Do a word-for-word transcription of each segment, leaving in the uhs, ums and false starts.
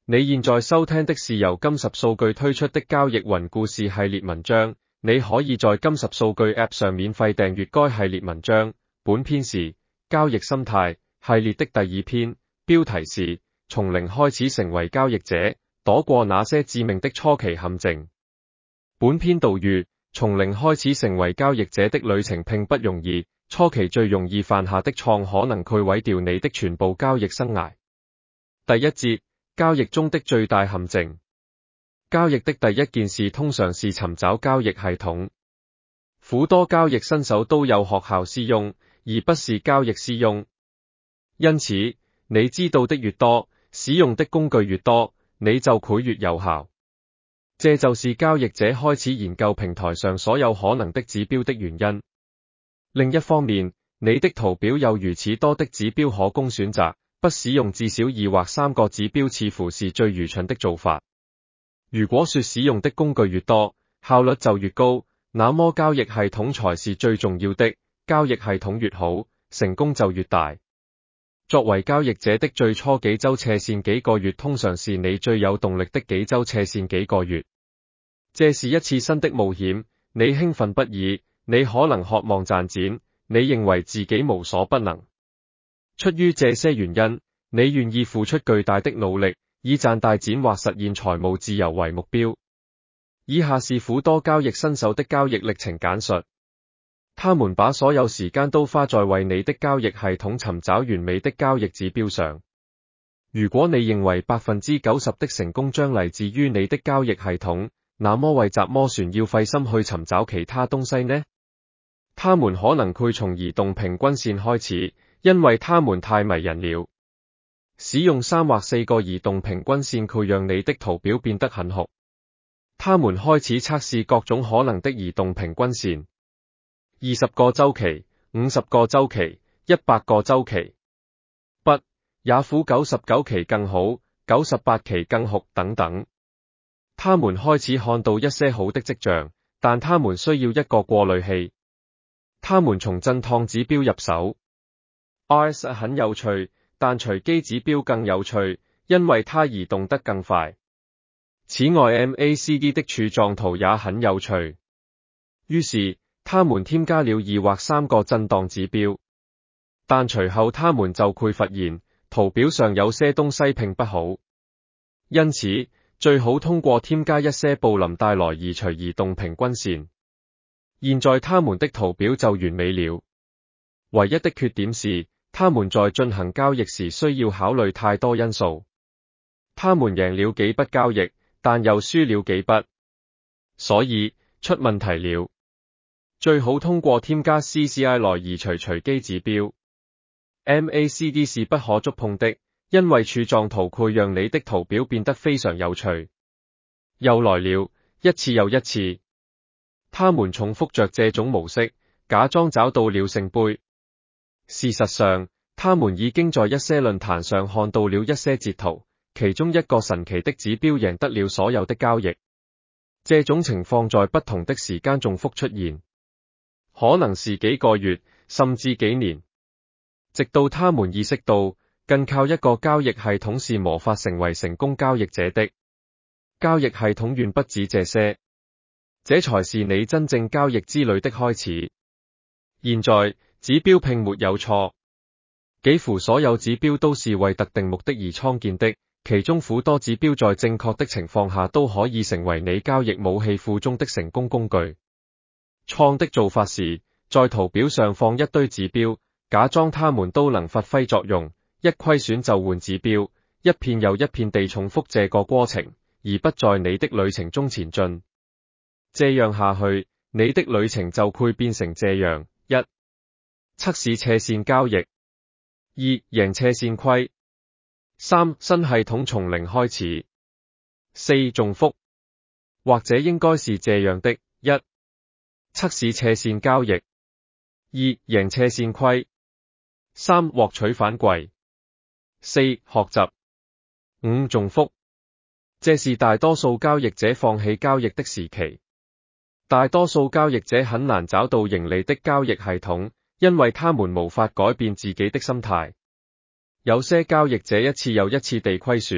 你現在收聽的是由金十數據推出的交易雲故事系列文章，你可以在金十數據 App 上免費訂閱該系列文章。本篇是交易心態系列的第二篇，標題是從零開始成為交易者，躲過那些致命的初期陷阱。本篇導語：從零開始成為交易者的旅程並不容易，初期最容易犯下的錯可能會毀掉你的全部交易生涯。第一節，交易中的最大陷阱。交易的第一件事通常是尋找交易系統。許多交易新手都有學校師翁，而不是交易師翁。因此，你知道的越多，使用的工具越多，你就會越有效。這就是交易者開始研究平台上所有可能的指標的原因。另一方面，你的圖表有如此多的指標可供選擇，不使用至少二或三個指標似乎是最愚蠢的做法。如果說使用的工具越多，效率就越高，那麼交易系統才是最重要的。交易系統越好，成功就越大。作為交易者的最初幾周斜線幾個月通常是你最有動力的幾周斜線幾個月。這是一次新的冒險，你興奮不已，你可能渴望賺錢，你認為自己無所不能。出於這些原因，你願意付出巨大的努力，以賺大錢或實現財務自由為目標。以下是許多交易新手的交易歷程簡述。他們把所有時間都花在為你的交易系統尋找完美的交易指標上。如果你認為百分之九十的成功將來自於你的交易系統，那麼為什麼船要費心去尋找其他東西呢？他們可能會從移動平均線開始，因為他們太迷人了。使用三或四個移動平均線會讓你的圖表變得很酷。他們開始測試各種可能的移動平均線。二十個週期、五十個週期、一百個週期，不，也許九十九期更好，九十八期更酷等等。他們開始看到一些好的跡象，但他們需要一個過濾器。他們從震盪指標入手。R S 很有趣，但隨機指標更有趣，因為它移動得更快。此外 M A C D 的柱狀圖也很有趣。於是，他們添加了二或三個震盪指標，但隨後他們就會發現，圖表上有些東西並不好。因此，最好通過添加一些布林帶來移除移動平均線。現在他們的圖表就完美了。唯一的缺點是，他們在進行交易時需要考慮太多因素。他們贏了幾筆交易，但又輸了幾筆，所以出問題了。最好通過添加 C C I 來移除隨機指標。M A C D 是不可觸碰的，因為柱狀圖會讓你的圖表變得非常有趣。又來了，一次又一次。他們重複着這種模式，假裝找到了聖杯。事實上，他們已經在一些論壇上看到了一些截圖，其中一個神奇的指標贏得了所有的交易。這種情況在不同的時間重複出現。可能是幾個月，甚至幾年，直到他們意識到，更靠一個交易系統是無法成為成功交易者的。交易系統遠不止這些，這才是你真正交易之旅的開始。現在，指標並沒有錯，幾乎所有指標都是為特定目的而創建的，其中許多指標在正確的情況下都可以成為你交易武器庫中的成功工具。錯的做法是，在圖表上放一堆指標，假裝它們都能發揮作用，一虧損就換指標，一片又一片地重複這個過程，而不在你的旅程中前進。這樣下去，你的旅程就會變成這樣：一、測試斜線交易；二、贏斜線虧；三、新系統從零開始；四、重複，或者應該是這樣的：一、測試斜線交易；二、贏斜線虧；三、獲取反饋；四、學習；五、重複。這是大多數交易者放棄交易的時期。大多數交易者很難找到盈利的交易系統，因為他們無法改變自己的心態。有些交易者一次又一次地虧損，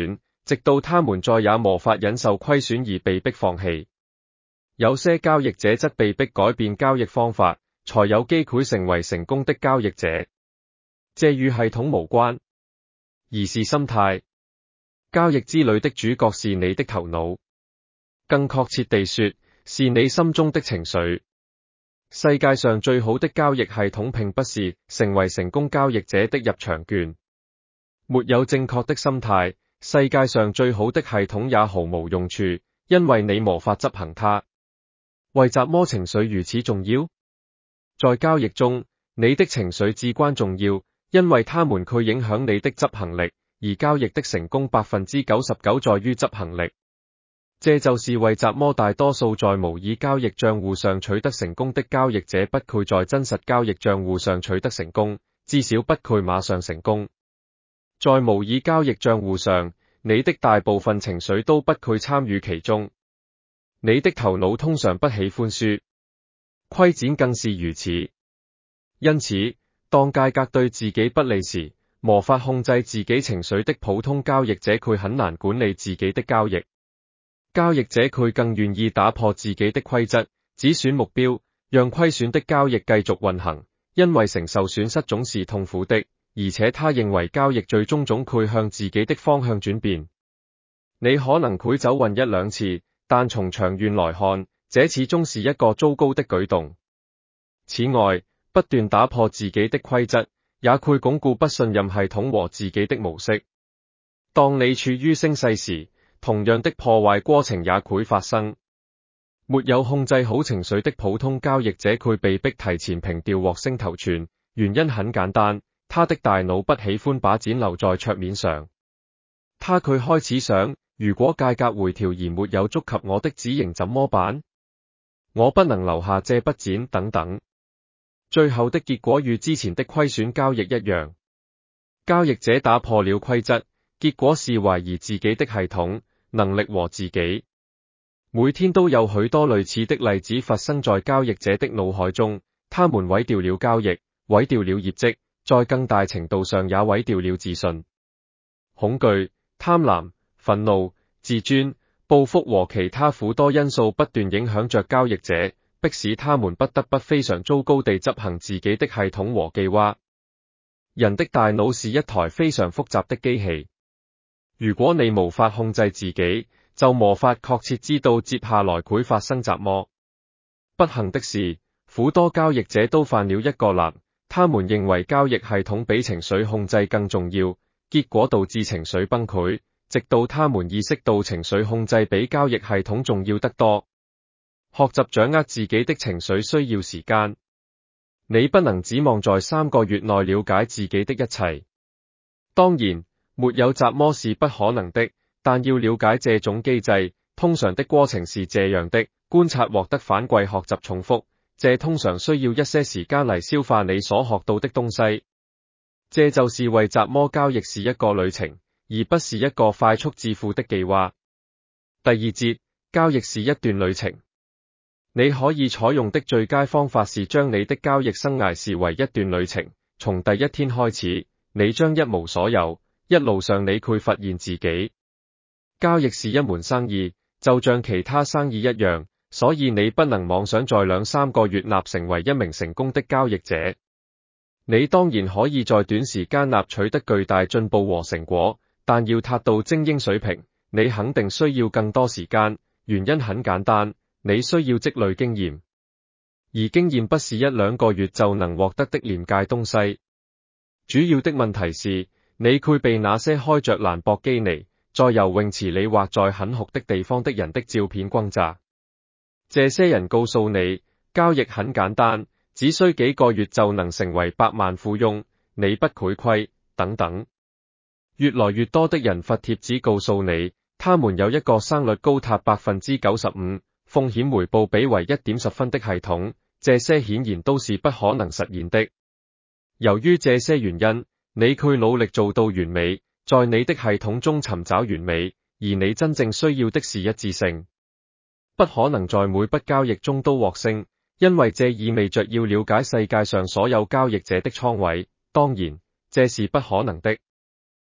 直到他們再也無法忍受虧損而被迫放棄。有些交易者則被迫改變交易方法，才有機會成為成功的交易者。這與系統無關，而是心態。交易之旅的主角是你的頭腦，更確切地說，是你心中的情緒。世界上最好的交易系統並不是成為成功交易者的入場券。沒有正確的心態，世界上最好的系統也毫無用處，因為你無法執行它。為什麼情緒如此重要？在交易中，你的情緒至關重要，因為它們會影響你的執行力，而交易的成功百分之九十九在於執行力。這就是為什麼大多數在模擬交易賬戶上取得成功的交易者不會在真實交易賬戶上取得成功，至少不會馬上成功。在模擬交易賬戶上，你的大部分情緒都不會參與其中。你的頭腦通常不喜歡輸，虧錢更是如此。因此，當價格對自己不利時，無法控制自己情緒的普通交易者會很難管理自己的交易。交易者會更願意打破自己的規則，止損目標，讓虧損的交易繼續運行，因為承受損失總是痛苦的，而且他認為交易最終總會向自己的方向轉變。你可能會走運一兩次，但從長遠來看，這始終是一個糟糕的舉動。此外，不斷打破自己的規則，也會鞏固不信任系統和自己的模式。當你處於升勢時，同樣的破壞過程也會發生。沒有控制好情緒的普通交易者會被迫提前平掉獲勝頭寸，原因很簡單，他的大腦不喜歡把錢留在桌面上。他佢開始想，如果價格回調而沒有觸及我的止盈怎麼辦？我不能留下這筆錢等等。最後的結果與之前的虧損交易一樣，交易者打破了規則，結果是懷疑自己的系統、能力和自己。每天都有許多類似的例子發生在交易者的腦海中，他們毀掉了交易，毀掉了業績，在更大程度上也毀掉了自信。恐懼、貪婪、憤怒、自尊、報復和其他許多因素不斷影響着交易者，迫使他們不得不非常糟糕地執行自己的系統和計劃。人的大腦是一台非常複雜的機器。如果你無法控制自己，就無法確切知道接下來會發生什麼。不幸的是，許多交易者都犯了一個難，他們認為交易系統比情緒控制更重要，結果導致情緒崩潰，直到他們意識到情緒控制比交易系統重要得多。學習掌握自己的情緒需要時間，你不能指望在三個月內了解自己的一切。當然，沒有什麼是不可能的，但要了解這種機制，通常的過程是這樣的：觀察、獲得反饋、學習、重複。這通常需要一些時間嚟消化你所學到的東西。這就是為什麼交易是一個旅程，而不是一個快速致富的計劃。第二節，交易是一段旅程。你可以採用的最佳方法是將你的交易生涯視為一段旅程，從第一天開始，你將一無所有，一路上你會發現自己。交易是一門生意，就像其他生意一樣，所以你不能妄想在兩三個月內成為一名成功的交易者。你當然可以在短時間內取得巨大進步和成果，但要達到精英水平，你肯定需要更多時間。原因很簡單，你需要積累經驗，而經驗不是一兩個月就能獲得的廉價東西。主要的問題是，你會被那些開着蘭博基尼，在游泳池裏或在很酷的地方的人的照片轟炸。這些人告訴你，交易很簡單，只需幾個月就能成為百萬富翁，你不會虧，等等。越來越多的人發帖子告訴你，他們有一個勝率高達百分之九十五、風險回報比為一點十分的系統，這些顯然都是不可能實現的。由於這些原因，你會努力做到完美，在你的系統中尋找完美，而你真正需要的是一致性。不可能在每筆交易中都獲勝，因為這意味着要了解世界上所有交易者的倉位，當然，這是不可能的。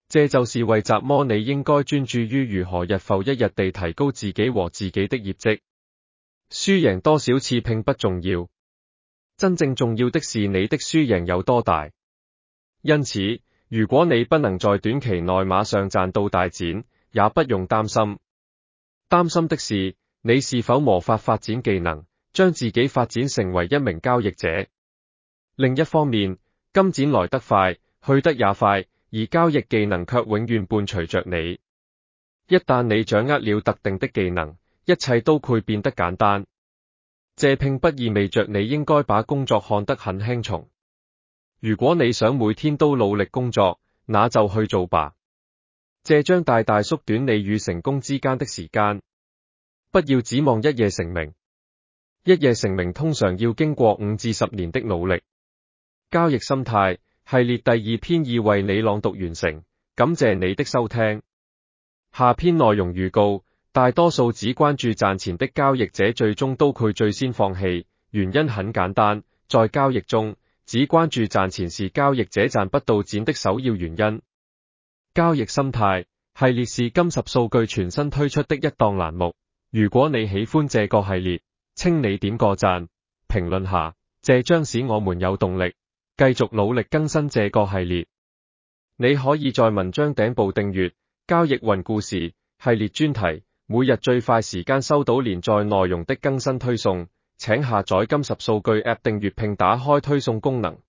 這就是為什麼你應該專注於如何日復一日地提高自己和自己的業績。輸贏多少次並不重要，真正重要的是你的輸贏有多大。因此，如果你不能在短期內馬上賺到大錢，也不用擔心。擔心的是，你是否無法發展技能，將自己發展成為一名交易者。另一方面，金錢來得快，去得也快，而交易技能卻永遠伴隨着你。一旦你掌握了特定的技能，一切都會變得簡單。這並不意味着你應該把工作看得很輕鬆。如果你想每天都努力工作，那就去做吧。這將大大縮短你與成功之間的時間。不要指望一夜成名，一夜成名通常要經過五至十年的努力。交易心態系列第二篇已為你朗讀完成，感謝你的收聽。下篇內容預告：大多數只關注賺錢的交易者最終都會最先放棄，原因很簡單，在交易中，只關注賺錢是交易者賺不到錢的首要原因。交易心態系列是金十數據全新推出的一檔欄目，如果你喜歡這個系列，請你點個讚，評論下，這將使我們有動力繼續努力更新這個系列。你可以在文章頂部訂閱交易雲故事系列專題，每日最快時間收到連載內容的更新推送。請下載金十數據 App 訂閱並打開推送功能。